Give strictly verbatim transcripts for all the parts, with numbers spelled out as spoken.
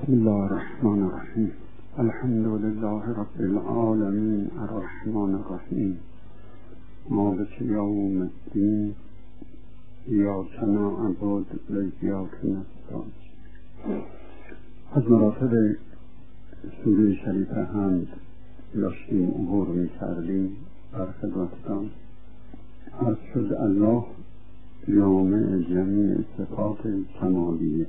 بسم الله الرحمن الرحیم. الحمد لله رب العالمین الرحمن الرحیم مالک یوم الدین ایاک نعبد و ایاک نستعین. از مراتب سوره شریف حمد داشتیم عبور می کردیم در خدمتتان. عرض شد الله جامع جمیع صفات کمالیه،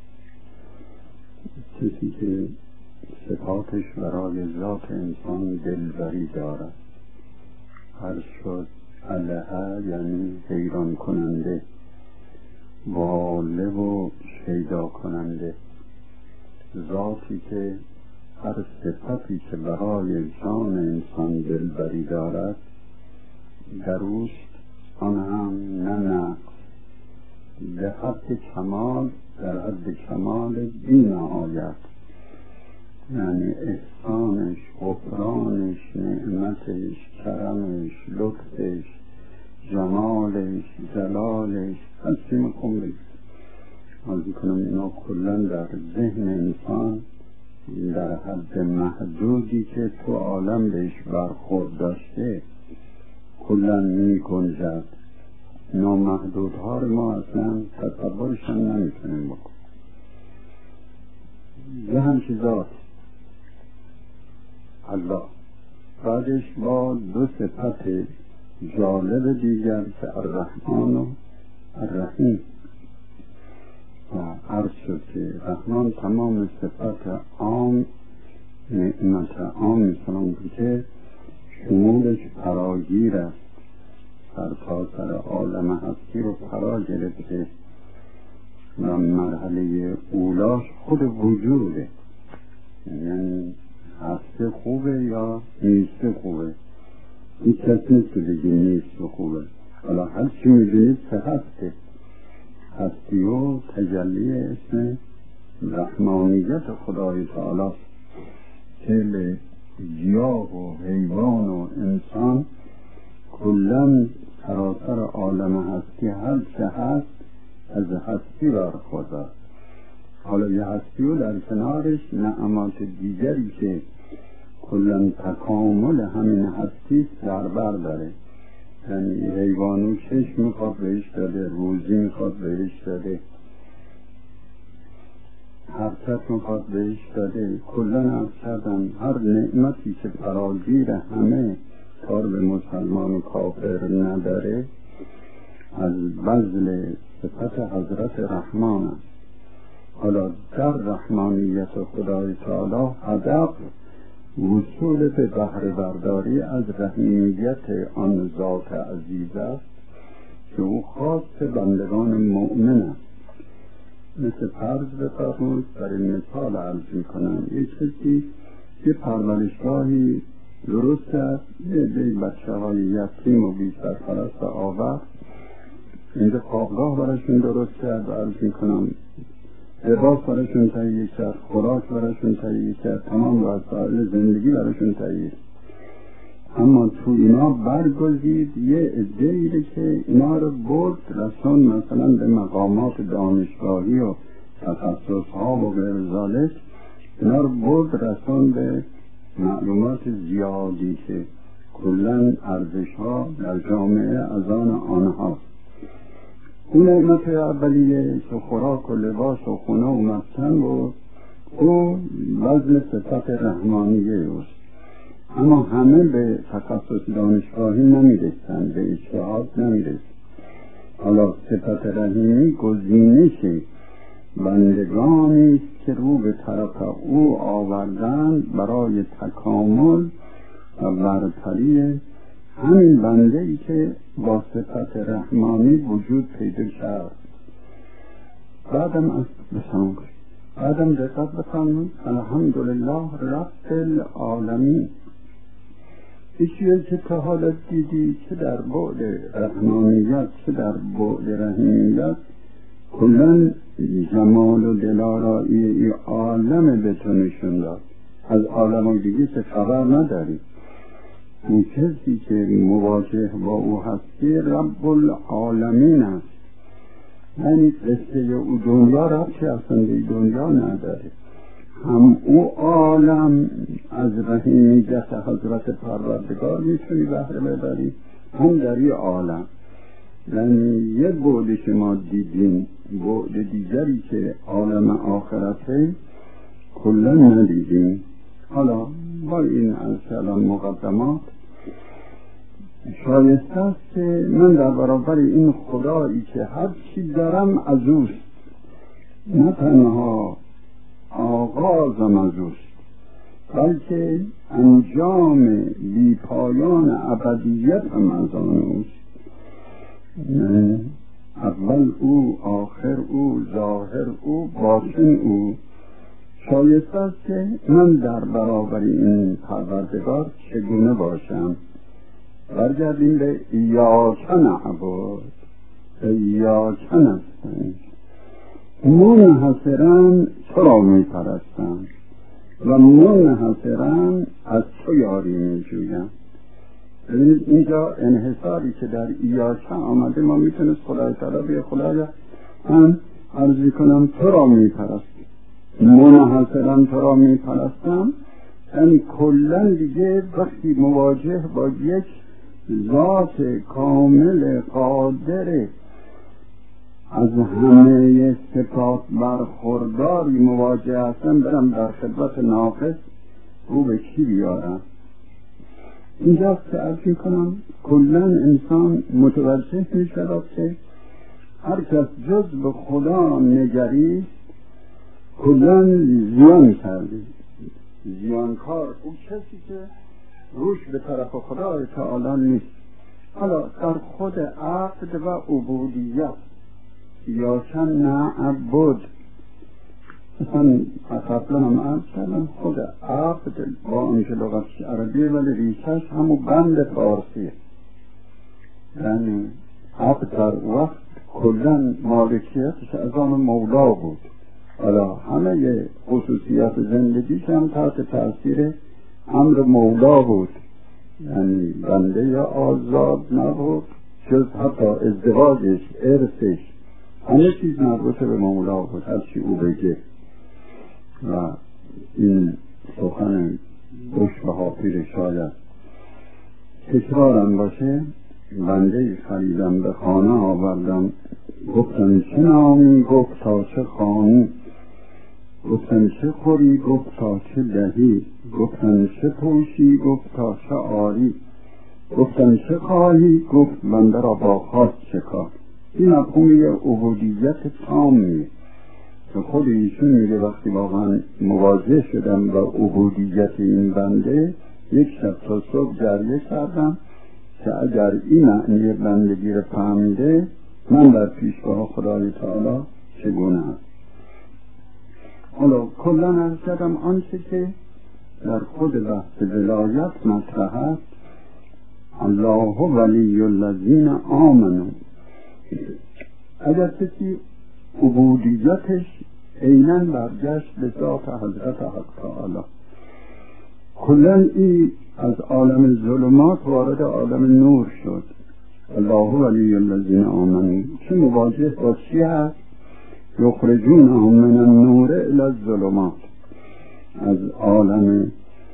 کسی که صفاتش برای ذات انسان دلبری دارد. عرض شد الها یعنی حیران کننده، واله و شیدا کننده، ذاتی که هر صفتی که برای جان انسان دلبری دارد دروست، آن هم نه نقص، به حد کمال، در حد کمال بی نهایت، یعنی احسانش، غفرانش، نعمتش، کرمش، لطفش، جمالش، جلالش هستی مکن بگید. حاضر کنم اینا کلن در ذهن انسان در حد محدودی که تو عالم بهش برخورد داشته کلن می گنجد. نامحدودها رو ما اصلا تصورشن نمیتونیم بکنیم. یه همچی ذات الله، بعدش با دو صفت جالب دیگر که الرحمن و الرحیم. و عرض شد که رحمان تمام صفت عام، نعمت عام مثلا که شمولش فراگیر است، سر تا سر عالم هستی رو فرا گرفته و مرحله اولاش خود وجوده، یعنی هسته خوبه یا نیسته خوبه. این کسی نیست که بگی نیست و خوبه. حالا هر چی میدونید که هسته، هستی و تجلی اسم رحمانیت خدای تعالی که به گیاه و حیوان و انسان کلن سراسر عالم هستی هر چه هست از هستی برخوردد. حالا یه هستی و در کنارش نعمات دیگری که کلن تکامل همین هستی در بر داره، یعنی حیوانو چشم میخواد بهش داده، روزی میخواد بهش داده، حرکت میخواد بهش داده. کلن عرض کردم هر نعمتی که فراگیر همه کار به مسلمان و کافر نداره از بذل صفت حضرت رحمان است. حالا در رحمانیت خدای تعالی هدف وصول به بهره برداری از رحیمیت آن ذات عزیز است که او خاص بندگان مؤمن است. مثل فرض بفرمایید، برای مثال عرض میکنم، یک کسی یه پرورشگاهی درست کرد، یه عده بچه های یتیم و بی سرپرست آورد، اینجا خوابگاه براشون درست کرد و عرض میکنم لباس براشون تهیه کرد، خوراک براشون تهیه کرد، تمام وسایل زندگی براشون تهیه. اما تو اینا برگزید یه عده‌ای که اینا رو برد رسون مثلا به مقامات دانشگاهی و تخصص ها و غیر ذالک، اینا رو برد رسون به معلومات زیادی که کلن ارزش ها در جامعه از آن آنهاست. اون نعمت اولیه که خوراک و لباس و خونه و مسکن بود، او وزن صفت رحمانیه اوست. اما همه به تخصص دانشگاهی نمیرسن، به اجتهاد نمیرسن. حالا صفت رحیمی گزینش بندگانی که رو به طرف او آوردن برای تکامل و برتری همین بنده ای که با صفت رحمانی وجود پیدا کرد. بعدم از بسان بعدم دقت بفرمایید الحمدلله رب العالمین. چیزی که تا حالا دیدی که در بعد رحمانیت چه در بعد رحیمیت کلن جمال و دلارایی ای عالم به تو نشون داد. از عالم دیگه چه خبر نداری. اون کسی که مواجه با او هستی رب العالمین است، یعنی قصه او دنیا ربطی اصلا به دنیا نداره. هم او عالم از رحیمیت حضرت پروردگار میتونی بهره ببری، هم در این عالم. یعنی یه بعدی که ما دیدیم، بعد دیگری که عالم آخرته کلا ندیدیم. حالا با این از کلام مقدمات شایسته است که من در برابر این خدایی که هر چی دارم از اوست، نه تنها آغازم از اوست بلکه انجام بی پایان ابدیت هم از آن اوست. اول او، آخر او، ظاهر او، باطن او. شایسته است که من در برابر این پروردگار چگونه باشم. برگردیم به ایاک نعبد، ایاک نستعین. منحصراً تو را می پرستم و منحصراً از تو یاری می جویم. ببینید اینجا انحصاری که در ایاک آمده، ما میتونست خدای تعالی به خدایا من عرضی کنم تو را می پرستم، منحصراً تو را می پرستم. یعنی کلن دیگه وقتی مواجه با یک ذات کامل قادر از همه صفات برخورداری مواجه هستم، برم در خدمت ناقص او به کی بیارم؟ اینجاست که عرض میکنم کلن انسان متوجه میشود که هر کس جز به خدا نگریست کلن زیان کرده. زیانکار او کسی که روش به طرف خدا تعالی نیست. حالا در خود عقد و عبودیت یا چند نعبد، مثلا قبلا هم عرض کردم خود عقد با آنکه لغتش عربیه ولی ریشش همون بند فارسیه. یعنی عقد در وقت کلن مالکیتش از آن مولا بود. حالا همه خصوصیات زندگیش هم تحت تاثیر امر مولا بود. یعنی بنده یا آزاد نبود، جز حتی ازدواجش، ارثش، همه چیز مربوط به مولا بود، هر چی او بگه. و این سخن گوش و حافیر شاید تکرارم باشه. بنده خریدم به خانه آوردم، گفتم چه نامی؟ گفت تا چه خانی. گفتم چه خوری؟ گفت تا چه دهی. گفتم چه پوشی؟ گفت تا چه آری. گفتم چه خواهی؟ گفت بنده را با خواست چه کار. این مفهومی عبودیت تامیه که خود ایشون میگه وقتی واقعا مواجه شدم با عبودیت این بنده، یک شب تا صبح جریه کردم که اگر این معنی بندگی رو فهمیده من در پیشگاه خدای تعالی چگونه است. حالا کلن از کردم آنچه که در خود بحث ولایت مطرح است، الله ولی الذین آمنوا. اگر کسی عبودیتش عیناً برگشت به ذات حضرت حق تعالی، کلن ای از عالم ظلمات وارد عالم نور شد. الله ولی الذین آمنوا چه مواجه با چی هست؟ یخرجونهم من النور الی الظلمات. از عالم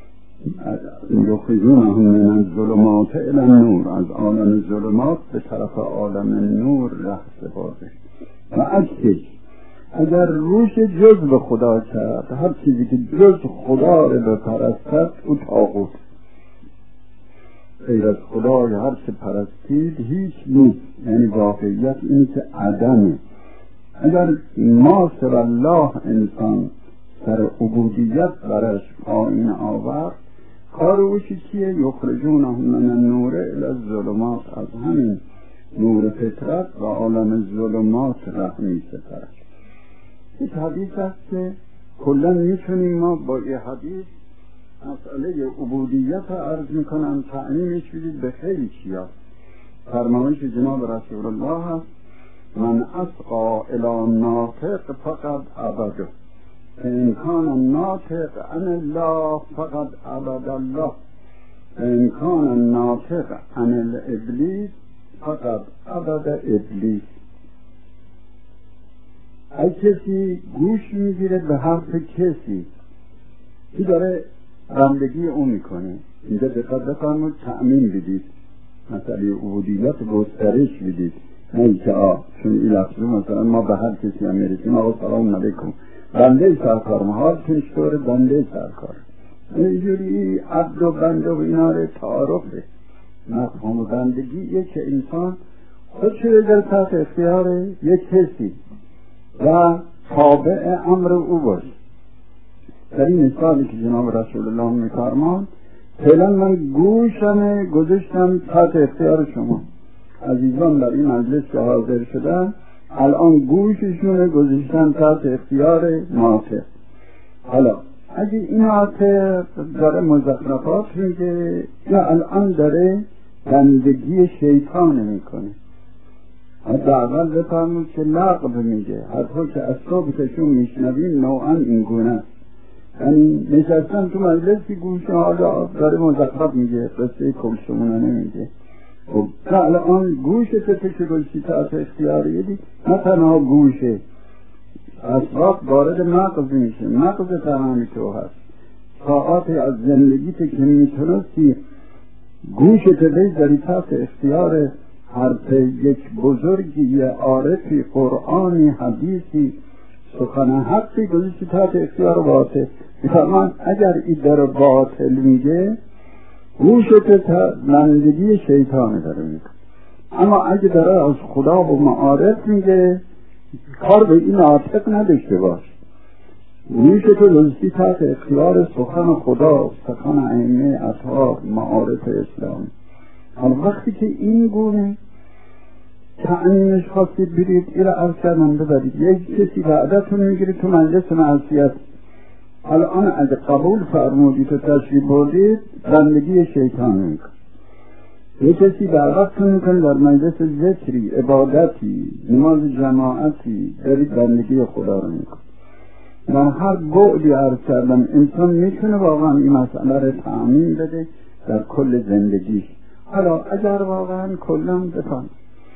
یخرجونهم من الظلمات الی النور، از عالم ظلمات به طرف عالم نور ره سپرده. و عکسش اگر روش جز به خدا کرد، هر چیزی که جز خدا رو بپرستد او طاغوت. غیر از خدای هر چه پرستید هیچ نیست. یعنی واقعیت اینه که عدمه. اگر ما سر الله انسان سر عبودیت برش پایین آورد، کار اوشی چیه؟ یخرجونهم من النور الی الظلمات. از همین نور فطرت و عالم ظلمات ره می سپرد. این حدیث است که کلا میتونیم ما با این حدیث مسئله عبودیت عرض میکنم تعمیمش بدید به خیلی چیا. فرمایش جناب رسول الله هست من اسقا الی ناطق فقد عبده، ان کان ناطق عن الله فقد عبد الله، ان کان ناطق عن الابلیس فقد عبد ابلیس. اگه کسی گوش میگیره به حرف کسی این داره بندگی اون میکنه. اینجا دقت بفرمایید تأمین بدید، مسئله عبودیت گسترش بدید، نه اینکه آه چون این لفظه مثلا ما به هر کسی هم میرسیم آقا سلام علیکم بنده سرکار محال کنشتور بنده سرکار، اینجوری عبد و بنده و اینا رو تعارفه. مفهوم بندگیه که انسان خودش رو در تحت اختیار یک کسی و تابع امر او باشه. در این مثالی که جناب رسول الله می‌فرمان، فعلا من گوشم گذاشتم تحت اختیار شما. عزیزان در این مجلس که حاضر شدن الان گوششون گذاشتن تحت اختیار ناطق. حالا اگه این ناطق داره مزخرفات میگه یا الان داره بندگی شیطان میکنه، حتی اول بفرمود که لغو میگه، حتی که از صحبتشون میشنویم نوعا این گونه است. یعنی نشستن تو مجلسی گوشه حالا داره مزخرف میگه، قصه کلشمونه نمیگه. خب الان گوشه که گوشی تحت اختیاری دی، نه تنها گوشه اسباب وارد مغز میشه، مغز تمامی تو هست. ساعات از زندگی که میتونستی گوشه تبیز داری تحت اختیار حرف یک بزرگی، عارفی، قرآنی، حدیثی، سخن حقی گذاشتی تحت اختیار باطل. میفرمان اگر این در باطل میگه گوشت بندگی شیطانه داره میکنه، اما اگه داره از خدا و معارف میگه کار به این عاطق نداشته باش، گوشت گذاشتی تحت اختیار سخن خدا، سخن ائمه اطهار، معارف اسلام. حالا وقتی که این گونه تعمیمش خواستید برید ایره عرض کردن ببرید، یک کسی وعدتون میگیرید تو مجلس معصیت، الان اگه قبول فرمودید و تشریف بردید بندگی شیطان میکن. یک کسی دعوتتون میکنه در مجلس ذکری، عبادتی، نماز جماعتی، دارید بندگی خدا رو میکن. در هر بعدی عرض کردم انسان میتونه واقعا این مسئله رو تعمیم بده در کل زندگیش. حالا اگر واقعا کلن بفهم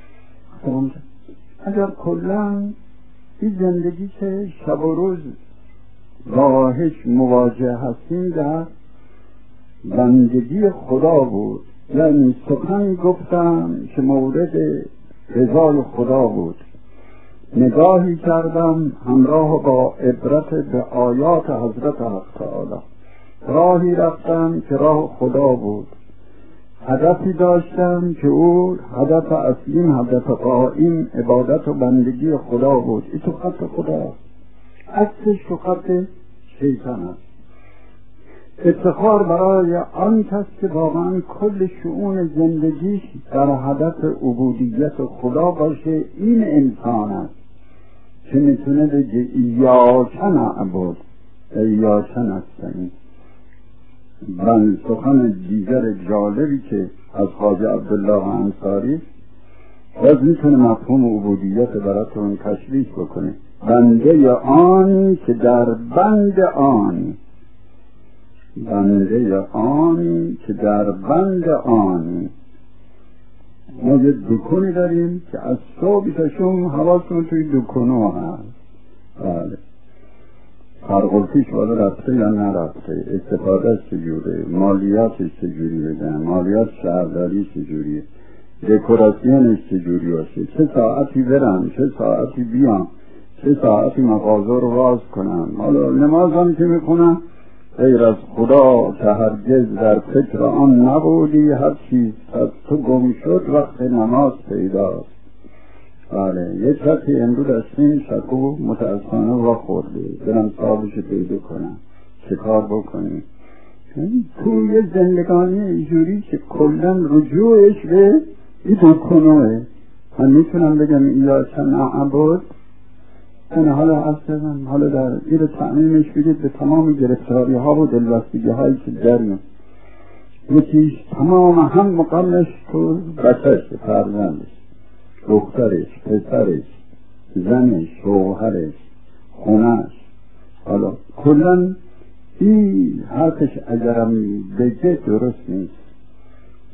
اگر کلن این زندگی که شب و روز راهش مواجه هستیم در بندگی خدا بود، یعنی سخن گفتم که مورد رضای خدا بود، نگاهی کردم همراه با عبرت به آیات حضرت حق تعالی، راهی رفتم که راه خدا بود، هدفی داشتم که او هدف اصلیم، هدف قائم عبادت و بندگی خدا بود. این تو خط خدا، عکسش تو خط شیطان است. افتخار برای آن کس که واقعا کل شؤون زندگیش در هدف عبودیت خدا باشه، این انسان است که میتونه بگه ایاک نعبد ایاک نستعین. من سخن دیگر جالبی که از خواجه عبدالله انصاری باز میتونه مفهوم عبودیت براتون تشریح بکنه. بنده آنی که در بند آنی، بنده آنی که در بند آنی. ما یه دکونی داریم که از صبح تا شام حواسمون توی دکونو هست. بله خرقلفیش والا رفته یا نرفته، استفاده چجوره، مالیاتش چجوری بدن، مالیات شهرداری چجوریه، دکوراسیونش چجوری باشه، چه ساعتی برم، چه ساعتی بیام، چه ساعتی مغازه رو باز کنم. حالا نماز هم که میخونم غیر از خدا که هرگز در فکر آن نبودی، هر چیز از تو گم شد وقت نماز پیداست. بله یک وقتی امروز دستین شکو متاسفانه را خورده، برم صاحبش پیدا کنم، چه کار بکنیم. توی زندگانی ایجوری که کلن رجوعش به این دکنوه. من میتونم بگم ایلا چند عباد من حالا اصلا حالا در این تعمیمش بگید به تمام گرفتاری ها و دلبستگی هایی که دریم. یکیش تمام هم مقامش تو بچهش، فرزندش، دخترش، پسرش، زنش، شوهرش، خونش. حالا کلن این حرفش اگرم بگه درست نیست.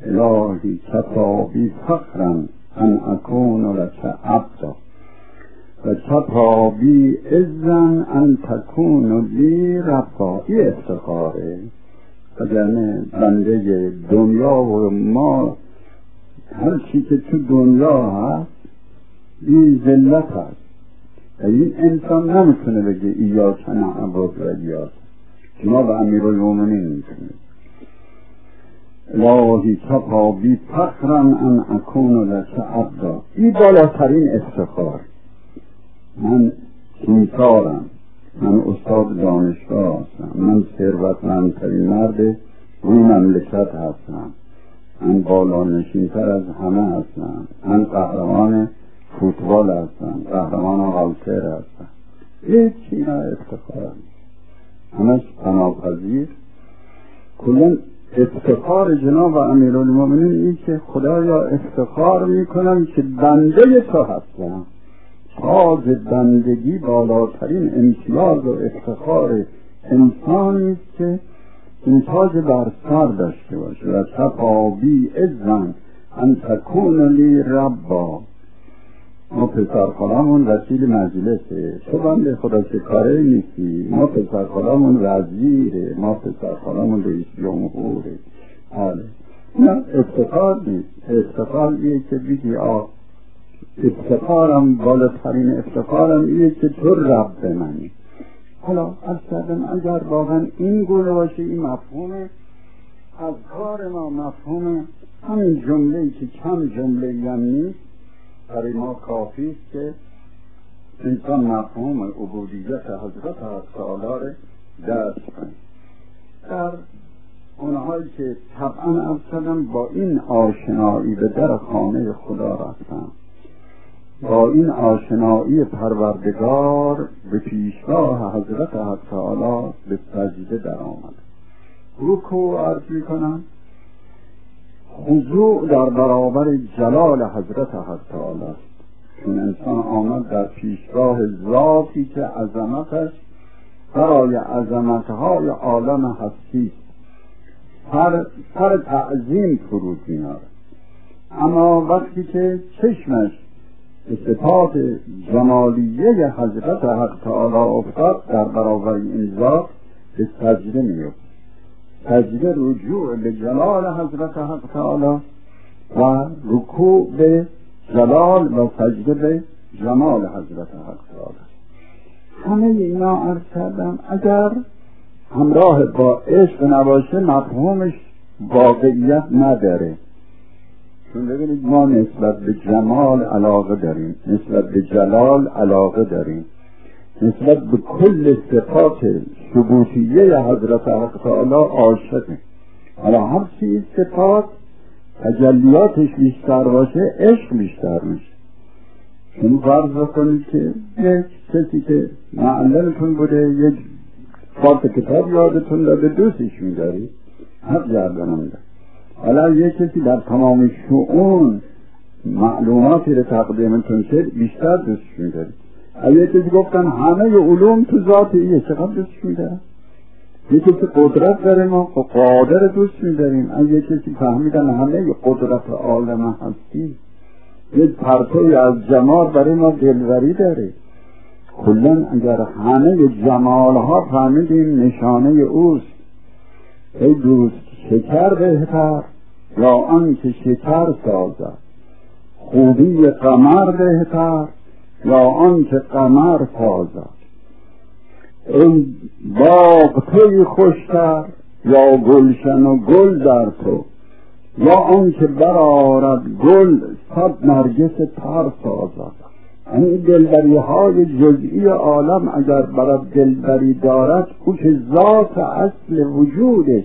الهی کفا بی فخرم ان اکون لک عبدا. و کفا بی اذن ان تکون لی ربا. این افتخاره. وگرنه بنده دنیا و ما هر چی که تو دنیا هست این ذلت هست و این انسان نمیتونه بگه ایاک نعبد و ایاک. جناب امیرالمومنین میتونه الهی کفا بی فخرا ان اکون لک عبدا. این بالاترین افتخار. من کیمکارم، من استاد دانشگاه هستم، من ثروتمندترین مرد روی مملکت هستم، من بالا نشینتر از همه هستم، من قهرمان فوتبال هستم، قهرمان غالتر هستم. هیچی نه افتخار همش پناپذیر. کلن افتخار جناب امیرالمومنین این که خدایا افتخار میکنم که بنده تو هستم. تاج بندگی بالاترین امتیاز و افتخار انسانی است که این تاج بر سر داشته باشه. و کفا بی اذن ان تکون لی ربا. ما پسرخالمون وکیل مجلسه، تو بنده خدا چه کاره نیستی. ما پسرخالمون وزیره، ما پسرخالمون رئیس جمهوره. حاله نه افتخار نیست. افتخار ایه که بگی آه افتخارم، بالاترین افتخارم اینه که تو رب منی. حالا از کردم اگر واقعا این گونه باشه، این مفهومه از کار ما، مفهوم همین جمله‌ای که کم جمله‌ای هم نیست برای ما کافی است که انسان مفهوم عبودیت حضرت تعالی را درک کنه. در اونهایی که طبعا افسدن با این آشنایی به در خانه خدا رفتن، با این آشنایی پروردگار به پیشگاه حضرت حق تعالی به سجده در آمد. رکوع عرض می کنم خضوع در برابر جلال حضرت حق تعالی است. چون انسان آمد در پیشگاه ذاتی که عظمتش برای عظمتهای عالم هستی هر هر تعظیم فرود میاره. اما وقتی که چشمش صفات جمالیه حضرت حق تعالی افتاد در برابر این ذات به سجده میفت. سجده رجوع به جلال حضرت حق تعالی و رکوع به جلال و سجده به جمال حضرت حق تعالی. همه اینا عرض کردم اگر همراه با عشق نباشه مفهومش واقعیت نداره. چون ببینید ما نسبت به جمال علاقه داریم، نسبت به جلال علاقه داریم، نسبت به کل صفات ثبوتیه حضرت حق تعالی عاشقیم. حالا هر چیز صفات تجلیاتش بیشتر باشه عشق بیشتر میشه. چون فرض کنید که یک کسی که معلمتون بوده یک باب کتاب یادتون داده دوستش میداری حق گردنم میده. حالا یک کسی در تمام شؤون معلوماتی رو تقدیمتون شد بیشتر دوستش میداری. اگه کسی گفتن همه علوم تو ذات ایه چقدر دوستش میدارم. یک کسی قدرت داره ما قادر دوست میداریم. اگه کسی فهمیدن همه قدرت عالم هستی یک پرتوی از جمال برای ما دلوری داره. کلن اگر همه جمال ها فهمیدیم نشانه اوست، ای دوست شکر بهتر یا آن که شکر سازد، خوبی قمر بهتر یا آن که قمر سازد، ای باغ توی خوشتر یا گلشن و گل در تو یا آن که برآرد گل صد نرگس تر سازد. این دلبری های جزئی عالم اگر برای دلبری دارد او که ذات اصل وجودش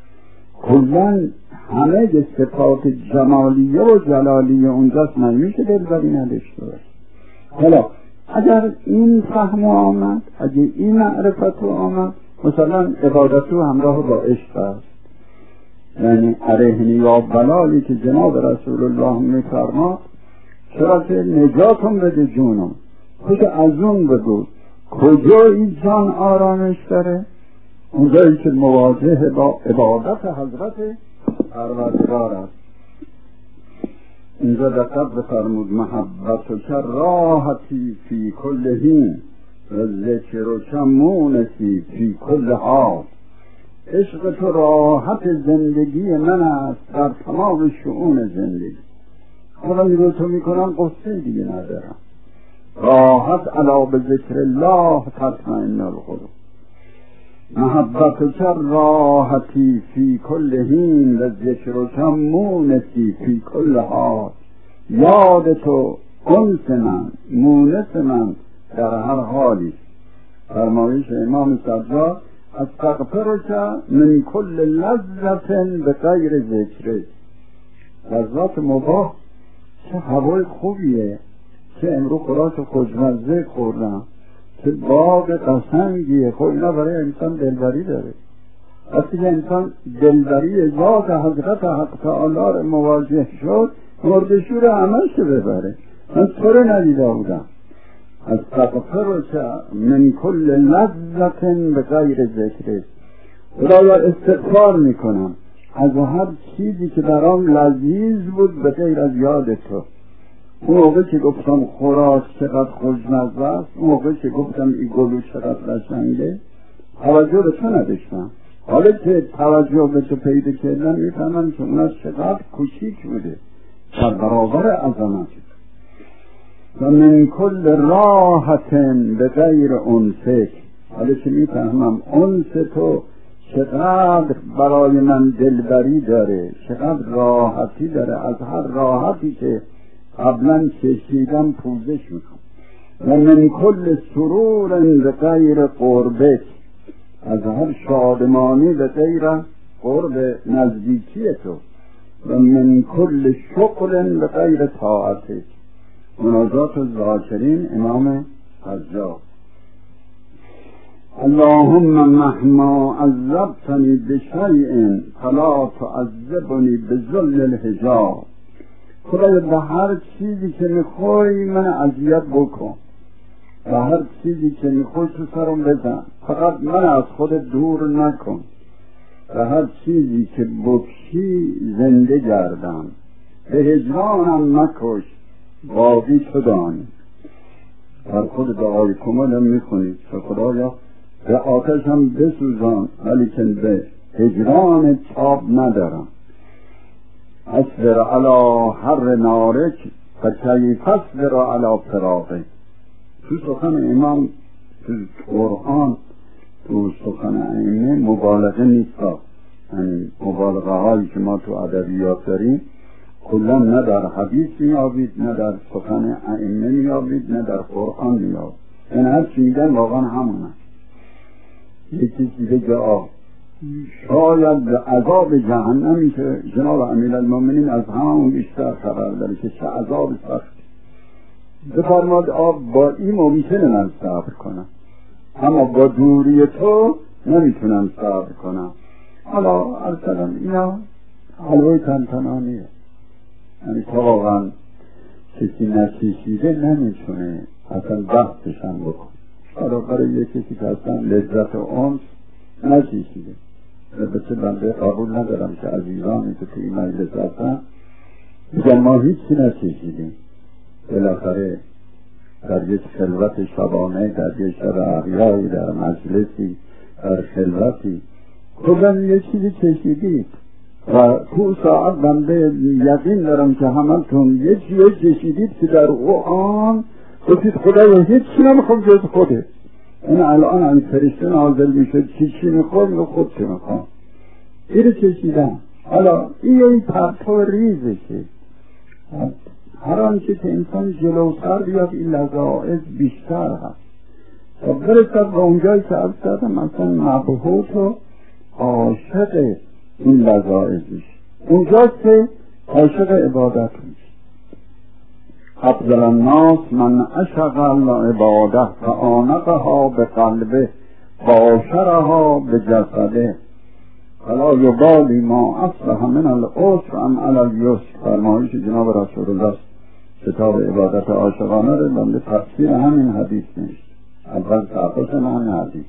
کلن همه صفات جمالیه و جلالیه اونجاست، نمیشه دلبری نداشته باشه. حالا اگر این فهم آمد، اگر این معرفت آمد، مثلا عبادتو همراه با عشق است، یعنی ارهنی یا بلالی که جناب رسول الله میفرماد چرا که نجاتم بده جونم، خود از اون بگو کجایی جان آرامش داره؟ اونجایی که مواجه با عبادت حضرت پروردگار است. اینجا دقت بفرمود محبت و که راحتی فی کل هین و ذکر و کمونتی فی کل حال. عشق تو راحت زندگی من است در تمام شؤون زندگی. حالا میگو تو میکنم قصه دیگه ندارم. راحت علا به ذکر الله تطمئن القلوب. محبت که راحتی فی کل هین و ذکر و کمونتی فی کل حال. یاد تو انس من مونس من در هر حالی. فرمایش امام سجاد استغفرک من کل لذت به غیر ذکر. لذات مباح چه هوای خوبیه، چه امرو خوراک خوشمزه خوردم، چه باغ قشنگیه. خب اینا برای انسان دلبری داره. وقتی که انسان دلبری ذات حضرت حق تعالی رو مواجه شد مردشور همش ببره. من تو رو ندیده بودم. استغفرک من کل لذت به غیر ذکر. خدایا استغفار میکنم از هر چیزی که در آن لذیذ بود به غیر از یاد تو. اون موقع که گفتم خوراک چقدر خوشمزه است، اون موقع که گفتم این گلو چقدر قشنگه، توجه به تو نداشتم. حالا که توجه به تو پیدا کردم میفهمم که اون چقدر کوچیک بوده در برابر عظمت. و من کل راحت به غیر انسک. حالا که میفهمم انس تو چقدر برای من دلبری داره، چقدر راحتی داره. از هر راحتی که قبلا چشیدم پوزش میکنم. و من کل سرور به غیر قربت. از هر شادمانی به غیر قرب نزدیکی تو. و من کل شغل به غیر طاعتک. مناجات الذاکرین امام حجاج. اللهم مهما عذبتنی بشیء فلا تعذبنی بذل الحجاب. خدایا به هر چیزی که میخوای من اذیت بکن، به هر چیزی که میخوای تو سرم بزن، فقط من از خود دور نکن. به هر چیزی که بکشی زنده گردم، به هجرانم مکش باقی تو دانی. در خود دعای کمالم میخونید که خدایا به آتش هم بسوزان ولی که به هجران چاب ندارم. اصبر علی حر نارک و کیف اصبر علی فراقک. تو سخن امام تو قرآن تو سخن ائمه مبالغه نیست. یعنی مبالغه هایی که ما تو ادبیات داریم کلا نه در حدیث میابید، نه در سخن ائمه میابید، نه در قرآن میابید. این هر چی میگن واقعا همونه. یکی چیزی که آه شاید به عذاب جهنمی که جناب امیرالمومنین از همون بیشتر خبر داره که چه عذاب سخت. بفرماد آب با این ممکنه من صبر کنم، اما با دوری تو نمیتونم صبر کنم. حالا ارسلم اینا حلوه تنتنانیه. یعنی تا واقعا کسی نچشیده نمیتونه اصلا بحثش هم بکن. حالا برای یه کسی که اصلا لذت و انس نچشیده، البته بنده قبول ندارم که عزیزانی که توی مجلس هستن میگن ما هیچی نچشیدیم. بالاخره در یک خلوت شبانه، در یک شب احیایی، در مجلسی، در خلوتی کلا یه چیزی چشیدید و تو ساعت بنده یقین دارم که همتون یه چیزی چشیدید که در او آن گفتید خدایا هیچی نمیخوام جز خوده. این الان هم فرشته نازل میشه چی چی میخوام رو خود چی میخوام ایره چشیدم. حالا این این پرتو ریزشه. هر آنچه که انسان جلوتر بیاد این لذائز بیشتر هست و برسد به اونجایی که عرض کردم مثلا مبهوت و عاشق این لذائز میشه. اونجا که عاشق عبادت میشه. افضل الناس من عشق العباده فآنقها به قلبه باشرها به جسده فلا یبالی ما اصلح من العسر ام علی الیسر. فرمایش جناب رسول الله کتاب عبادت عاشقانه رو بنده تفسیر همین حدیث نیست. اول تحقیق همین حدیث.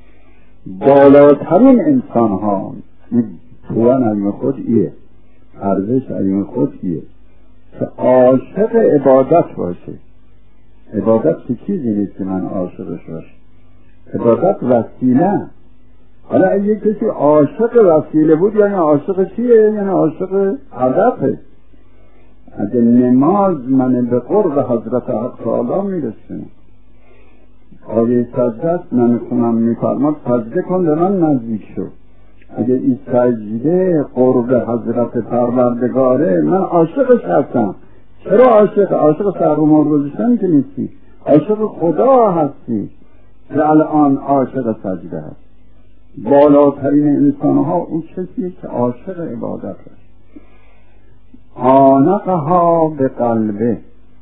بالاترین انسان ها توان علم خود ایه، ارزش علم خود ایه که عاشق عبادت باشه. عبادت که چیزی نیست که من عاشقش باشه، عبادت وسیله. حالا اگه کسی عاشق وسیله بود یعنی عاشق چیه؟ یعنی عاشق هدفه. اگه نماز من به قرب حضرت حق تعالی میرسونه، آیه سجده من خونم میفرماد سجده کن به من نزدیک شو. اگه این سجده قرب حضرت پروردگاره من عاشقش هستم. چرا عاشق؟ عاشق سر و مار گذاشتن که نیستی، عاشق خدا هستی که الان عاشق سجده هست. بالاترین انسانها اون کسیه که عاشق عبادت هست. آنقها به قلبه،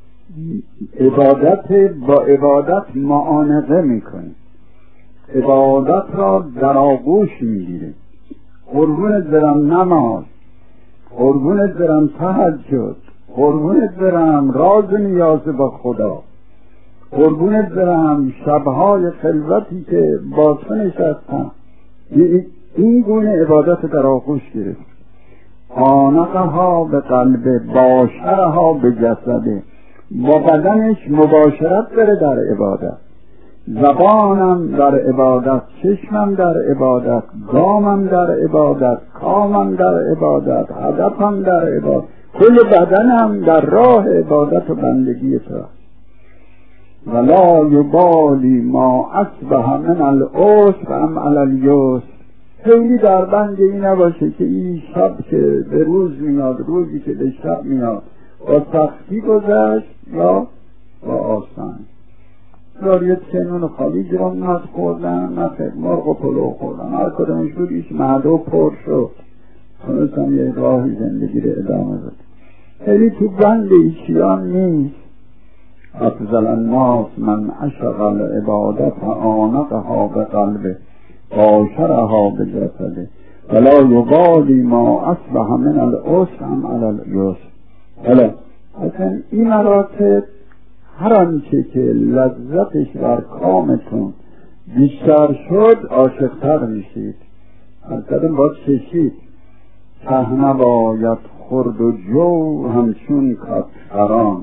عبادت با عبادت معانقه میکنه، عبادت را در آغوش میگیره. قربونت برم نماز، قربونت برم تهجد، قربونت برم راز نیاز با خدا، قربونت برم شبهای خلوتی که با تو نشستم. این گونه عبادت در آغوش گرفت. آنقها به قلبه، باشرها به جسده، با بدنش مباشرت داره در عبادت. زبانم در عبادت، چشمم در عبادت، گامم در عبادت، کامم در عبادت، هدفم در عبادت، کل بدنم در راه عبادت و بندگی تو. ولا یبالی ما اصبح من العسر ام علی الیسر. خیلی در بند این نباشه که این شب که به روز میاد، روزی که به شب میاد، با سختی گذشت یا با آسان. راریت کنون خالی گرام خوردن، نخیر مرغ و پلو خوردن، هر کدامش بود ایش معده پر شد، تونستم یه راهی زندگی رو ادامه بده. خیلی تو بند ایشیان نیست. افضل الناس من اشغل عبادت آنقها به قلبه باشرها به جسده ولا یبالی ما اصبح من العسر ام علی الیسر. حالا اصلا این مراتب هر آنچه که لذتش بر کامتون بیشتر شد عاشق‌تر میشید. اصلا باید چشید. ته نباید خورد و جو همچون کافران،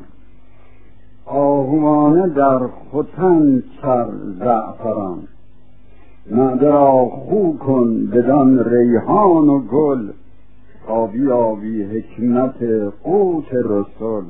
آهوانه در ختن سر زعفران. معده را خو کن بدان ریحان و گل، تا بیابی حکمت قوت رسول.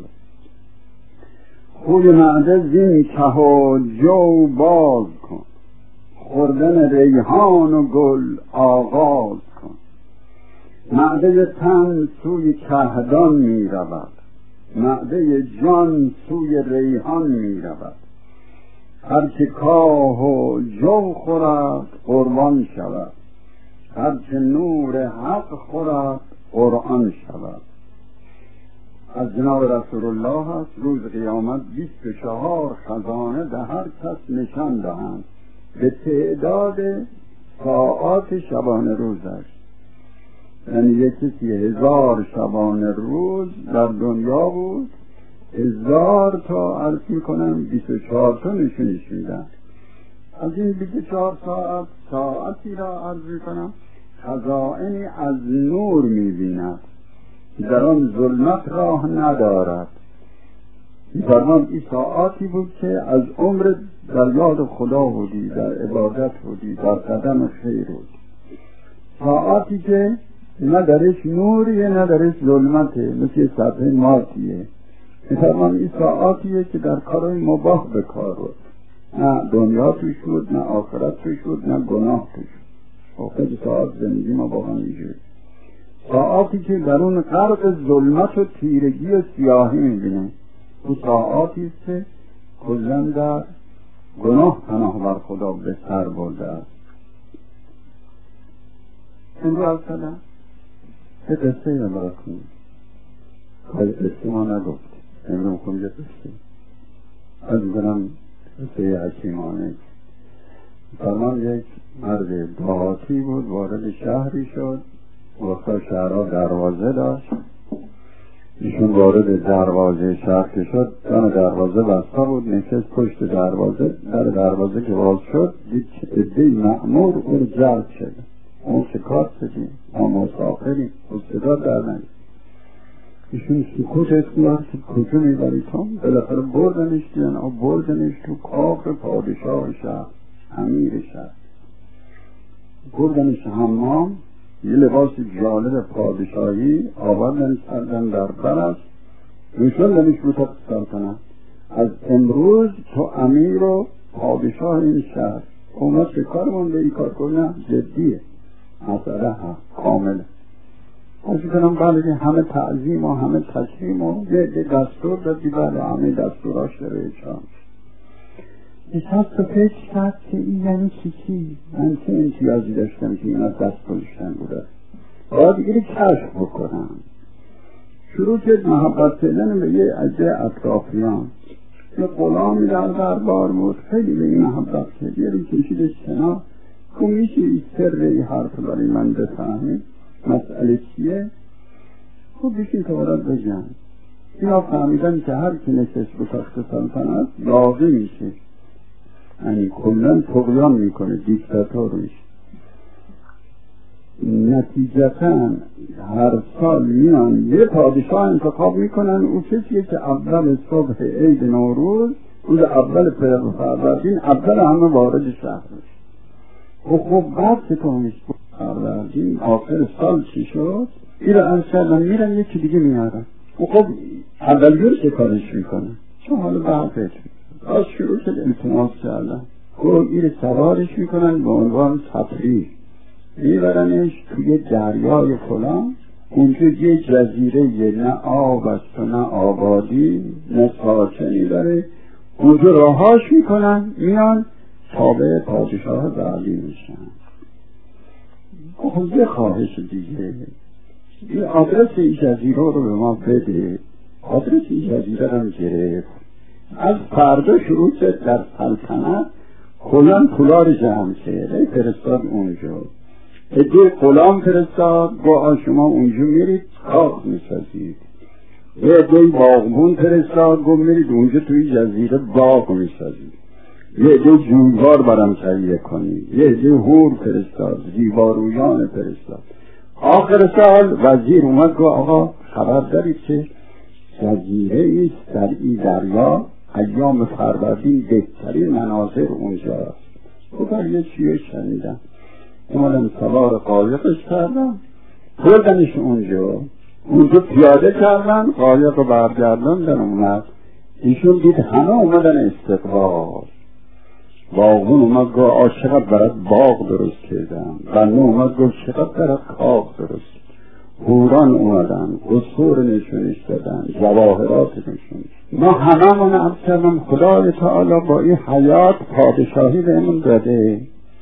خوی معده زین که و جو باز کن، خوردن ریحان و گل آغاز کن. معده تن سوی کهدان می رود، معده جان سوی ریحان می رود. هر که کاه و جو خورد قربان شود، هر که نور حق خورد قرآن شود. از جناب رسول الله هست روز قیامت بیست و چهار خزانه به هر کس نشان دهند به تعداد ساعات شبانه روزش. یعنی یکی که هزار شبانه روز در دنیا بود، هزار تا عرض میکنم بیست و چهار تا نشونش میدن. از این بیست و چهار ساعت ساعتی را عرض میکنم خزائنی از نور میبیند، در آن ظلمت راه ندارد. فرمان این ساعتی بود که از عمر در یاد خدا بودی، در عبادت بودی، در قدم خیر بود. ساعتی که نه درش نوریه نه درش ظلمته، مثل سطح ماتیه. فرمان این ساعتیه که در کارهای مباح به کار بود، نه دنیا توش بود، نه آخرت توش بود، نه گناه توش بود. خیلی ساعت زندگی ما با هم اینجوری. ساعتی که در اون غرق ظلمت و تیرگی و سیاهی میبینه، اون ساعتی است که کلن در گناه پناه بر خدا به سر برده است. امرو از سلام یه قصه رو برای کنیم، خیلی قصه ما نگفت، امرو میکنم یه قصه از کنم قصه حکیمانه. فرمان یک مرد دهاتی بود، وارد شهری شد، وقتا شهرها دروازه داشت. ایشون وارد دروازه شهر که شد، دان دروازه بسته بود، نشست پشت دروازه. در دروازه که باز شد دید که عده‌ای مأمور اون جلب شده. اون چه کار شدیم؟ ما مسافریم، صدا در نگید. ایشون سکوت اختیار که کجا میبری تو؟ بالاخره بردنش دیدن و بردنش تو کاخ پادشاه شهر، امیر شهر، بردنش حمام، یه لباس جالب پادشاهی آوردنش کردن در برش، نشوندنش رو تخت سلطنت. از امروز تو امیر و پادشاه این شهر. اومد که کار مونده این کار کنه جدیه، مسئله ها کامله. از کنم بله همه تعظیم و همه تکریم و یه دستور دادی، بله همه دستوراش داره چان. نشست و فکر کرد که این یعنی چی چی؟ من چه امتیازی داشتم که این از دست پوشتن بوده؟ باید دیگری کشف بکنم. شروع کرد محبت کردن به یه عده اطرافیان. یه غلامی در دربار بود، خیلی به این محبت کرد، یه رو کشیدش کنار. که میشه این سر این حرف برای من بفهمید مسئله چیه؟ خب بشین که برات بگم. اینا فهمیدن که هر کی نشست به تخت سلطنت راضی میشه، یعنی کلن طغیان میکنه، دیکتاتور میشه. نتیجتا هر سال میان یه پادشاه انتخاب میکنن، او کسیه که اول صبح عید نوروز روز اول فروردین اول همه وارد شهر میشه. و خب بعد که تو میشه فروردین آخر سال چی شد؟ ایره انشالله میرن یکی دیگه میارن. و خب اول جور که کارش میکنن، چون حالا بعد فکر میکنن از شروع شد التماس کردن. خب ایره سوارش میکنن به عنوان تفریح، میبرنش توی دریای فلان، اونجا یه جزیره نه آب است و نه آبادی نه ساکنی داره، اونجا راهاش میکنن، میان تابع پادشاه بعدی میشن. خب یه خواهش دیگه، این آدرس این جزیره رو به ما بده. آدرس این جزیره رو گرفت، از فردا شروع شد در سلطنت کلان پولار جمع کرد، فرستاد اونجا. ادهی غلام فرستاد، گوه شما اونجا میرید کاخ میسازید. یه ادهی باغبون فرستاد، گوه میرید اونجا توی جزیره باغ میسازید. یه ادهی جویبار برام تهیه کنید. یه ادهی هور فرستاد، زیبارویان فرستاد. آخر سال وزیر اومد گوه آقا خبر دارید که جزیره ایست در این دریا، ایام فروردین بهترین مناظر اونجاست. خب یه چیه شنیدم، اومدن سوار قایقش کردن، بردنش اونجا، اونجا پیاده کردن، قایق رو برگرداندن. اومد ایشون دید همه اومدن استقبال. باغون اومد گفت آ چقدر برات باغ درست کردم. بنده اومد گفت چقدر برات کاخ درست. هوران اومدن، قصور نشونش دادن، جواهرات نشونش. ما همه من عرض کردم خدای تعالی با این حیات پادشاهی بهمون داده،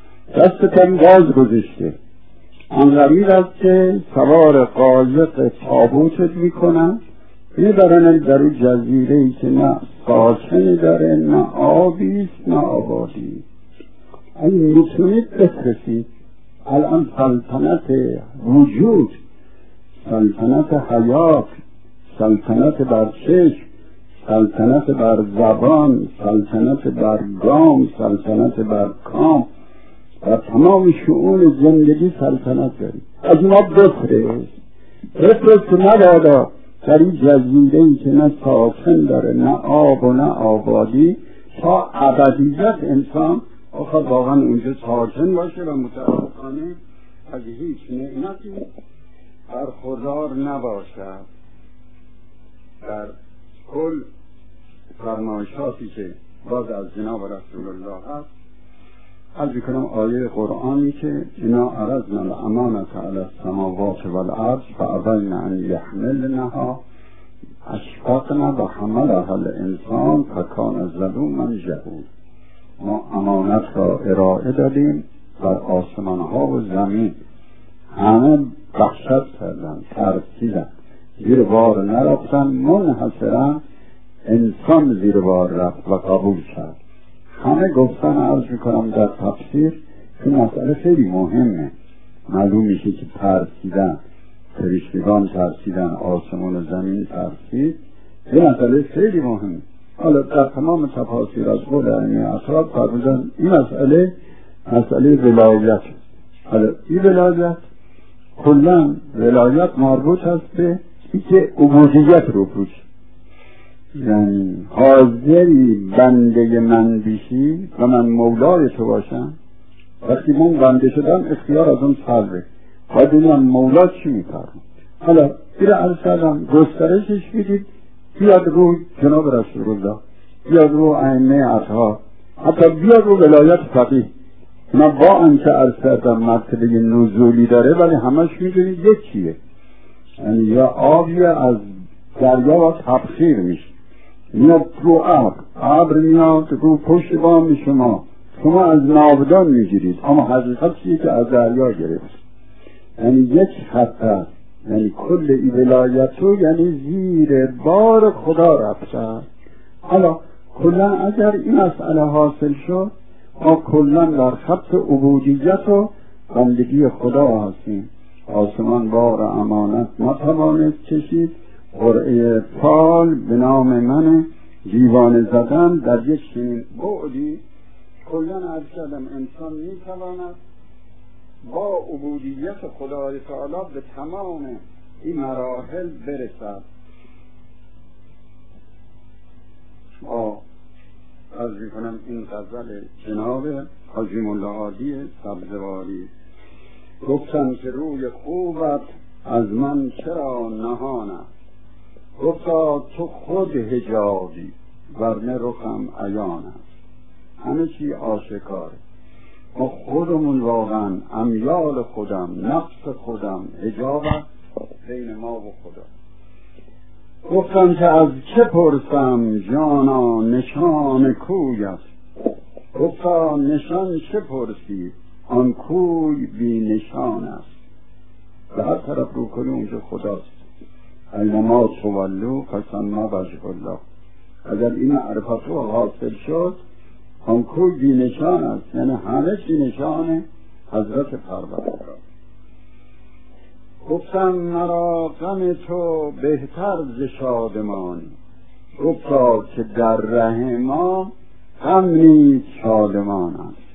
دستتن باز گذاشته. انقدر است که سوار قایق تابوتت میکنن، میبرن در اون جزیره ای که نه ساکنی داره، نه آبیست نه آبادی. اگه میتونید بفرستید. الان سلطنت وجود، سلطنت حیات، سلطنت بر چشم، سلطنت بر زبان، سلطنت بر گام، سلطنت بر کام و تمام شؤون زندگی سلطنت داریم. از ما بفرست بفرست که مبادا در این جزیره‌ای که نه ساکن داره، نه آب و نه آبادی، تا ابدیت انسان آخه واقعا اونجا ساکن باشه و متاسفانه از هیچ نعمتی برخوردار نباشد. در کل فرمایشاتی که باز از جناب رسول الله هست، عرض کنم آیه قرآنی که اینا عرضنا الامانة علی السماوات والارض فابین ان یحملنها اشفقن و حملها الانسان فکان ظلوما جهولا. ما امانت را ارائه دادیم بر آسمان ها و زمین، همه بخشت کردن، ترسیدن، زیر بار نرفتن، منحصرا انسان زیر بار رفت و قبول کرد. همه گفتن عرض میکنم در تفسیر که مسئله خیلی مهمه. معلوم میشه که ترسیدن، فرشتگان ترسیدن، آسمان و زمین ترسید. این مسئله خیلی مهمه. حالا در تمام تفاسیر از قول ائمه اطراف فرمودن این مسئله مسئله ولایت. حالا این ولایت کلا ولایت مربوط است به این که عبودیت رو پوش، یعنی حاضری بنده من بشی و من مولای تو باشم. وقتی من بنده شدم اختیار از اون سلبه، باید ببینم مولا چی میفرمه. حالا بیره عرض کردم گسترشش بدید، بیاد رو جناب رسول الله، بیاد رو ائمه اطهار، حتی بیاد رو ولایت فقیه. من با آنکه عرض کردم مرتبه نزولی داره ولی همش میدونید یکیه، یعنی یا آبی از دریا و تبخیر میشه، میاد رو ابر، ابر میاد رو پشت بام شما، شما از ناودان میگیرید، اما حقیقت چیه که از دریا گرفت. یعنی یک خط است، یعنی کل این ولایتو یعنی زیر بار خدا رفته. حالا کلا اگر این مسئله حاصل شد، ما کلا در خط عبودیت و بندگی خدا هستیم. آسمان بار امانت نتوانست کشید، قرعه فال به نام من دیوانه زدن در یک چنین بعدی. کلا عرض کردم انسان میتواند با عبودیت خدای تعالی به تمام این مراحل برسد. با عرض میکنم این غزل جناب حاجی ملا هادی سبزواری، گفتم که روی خوبت از من چرا نهان است، گفتا تو خود حجابی ورنه رخم عیان است. همه چی آشکاره، ما خودمون واقعا امیال خودم، نفس خودم حجاب بین ما و خدا. گفتم که از چه پرسم جانا نشان کوی است، گفتا نشان چه پرسی آن کوی بی نشان است. به هر طرف رو کنی اونجا خداست. اینما تولوا فثم وجه الله. اگر این معرفت رو حاصل شد، آن کوی بی نشان است، یعنی همه چی نشان حضرت پروردگار. گفتم مرا غم تو بهتر ز شادمانی، گفتا که در ره ما غم نیز شادمان است.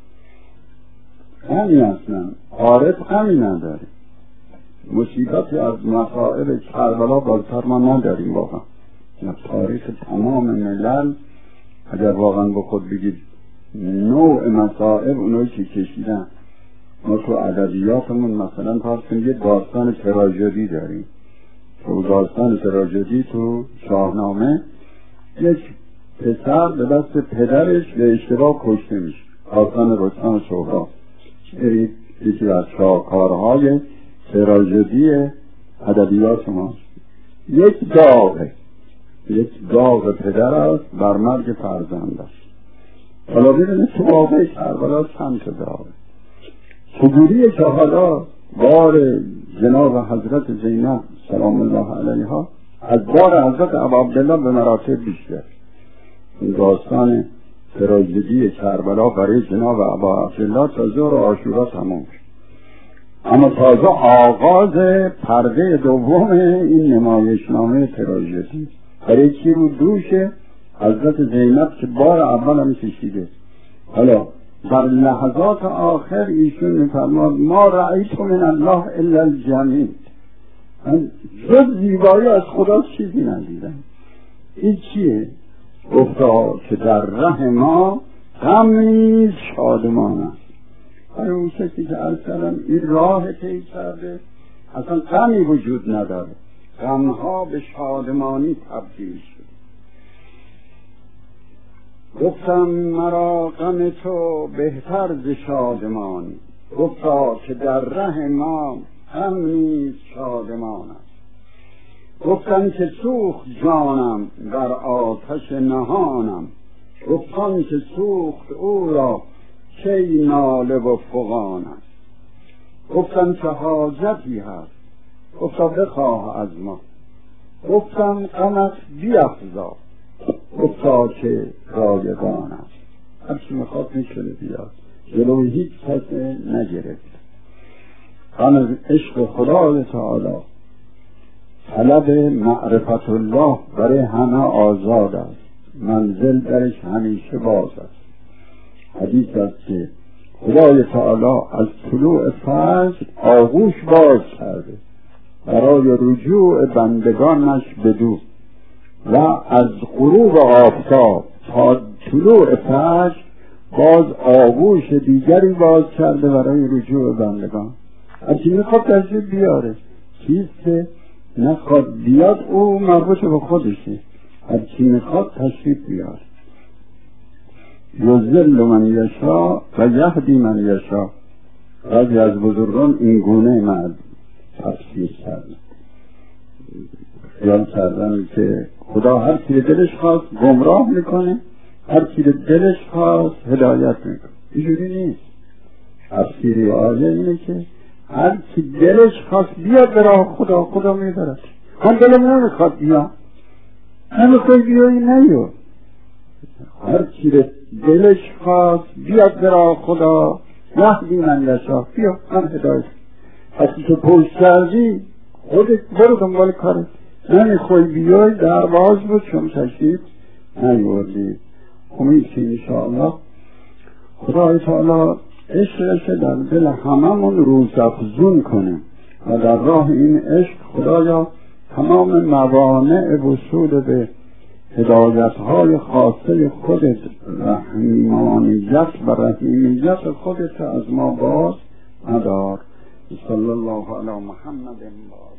غمی اصلا عارف غمی نداره، مصیبتی از مصائب کربلا بالتر ما نداریم واقعا. تاریخ تمام ملل اگر واقعا با خود بگید نوع مصائب اونایی که کشیدن، ما تو ادبیاتمون مثلا فرض کنید یه داستان تراژدی داریم. تو داستان تراژدی تو شاهنامه یک پسر به دست پدرش به اشتباه کشته میشه. داستان رستم و سهراب یکی از شاهکارهای تراژدی ادبیات ماست. یک داغه یک داغ پدر است بر مرگ فرزندش. حالا ببینید تو واقع کربلا چند تا داغه. چجوریه که حالا بار جناب حضرت زینب سلام الله علیها از بار حضرت ابا عبدالله به مراتب بیشتر. این داستان تراژدی کربلا برای جناب ابا عبدالله تا ظهر عاشورا تمام شد، اما تازه آغاز پرده دوم این نمایشنامه تراژدی برای کی رو دوش حضرت زینب که بار اول هم کشیده. حالا در لحظات آخر ایشون میفرماد ما رأیت من الله الا الجمیل، من جز زیبایی از خدا چیزی ندیدم. این چیه؟ گفتا که در ره ما غم نیز شادمان است. آیا اون کسی که عرض کردم این راه طی کرده اصلا غمی وجود نداره، غمها به شادمانی تبدیل شد. گفتم مرا غم تو بهتر ز شادمانی، گفتا که در ره ما غم نیز شادمان است. گفتم که سوخت جانم در آتش نهانم، گفتم که سوخت او را چه ناله و فغان است. گفتم که حاجتی هست، گفتا بخواه از ما، گفتم غمت بیفزا، گفتا که رایگان است. هرچی میخواد میشونه بیاد، جلوی هیچ کس نگرفت. غم عشق خدا تعالی، طلب معرفت الله برای همه آزاد است، منزل درش همیشه باز است. حدیث است که خدای تعالی از طلوع فجر آغوش باز کرده برای رجوع بندگانش بدو و از غروب آفتاب تا طلوع فجر باز آغوش دیگری باز کرده برای رجوع بندگان. هرچی میخواد تشریف بیاره، چیست نخواد بیاد او مربوط به خودشه، هرچی میخواد تشریف بیاره. یذل من یشاء و یهدی من یشاء. بعضی از بزرگان این گونه مرد تفسیر کردن، خیال کردن که خدا هر کی دلش خواست گمراه میکنه، هر کی دلش خواست هدایت میکنه. اینجوری نیست. تفسیر آیه اینه که هر کی دلش خواست بیاد به راه خدا، خدا میبرد. من دلم نمیخواد بیاد، نمیخوای بیایی نیو. هر کی دلش خواست بیاد به راه خدا، یهدی من یشاء، بیا من هدایت. وقتی که پشت کردی خودت برو دنبال کارت، نمیخوای بیای در باز بود چون تشریف نیوردی. امید که انشاءالله خدای تعالی عشقش در دل هممون روزافزون کنه و در راه این عشق خدایا تمام موانع وصول به هدایت‌های خاصه خودت، رحمانیت و رحیمیت خودت از ما باز ندار. صلی الله علی محمد.